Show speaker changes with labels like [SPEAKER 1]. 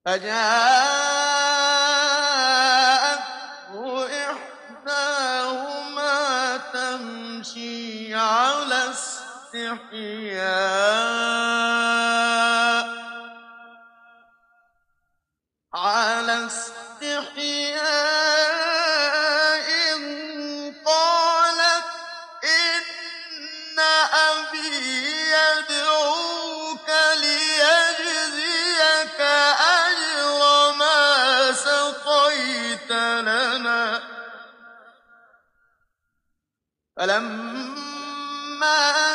[SPEAKER 1] فَجَاءَتْهُ إِحْدَاهُمَا تَمْشِي عَلَى اسْتِحْيَاءٍ قَالَتْ إِنَّ أَبِي يَدْعُوكَ لِيَجْزِيَكَ أَجْرَ مَا سَقَيْتَ لَنَا. فَلَمَّا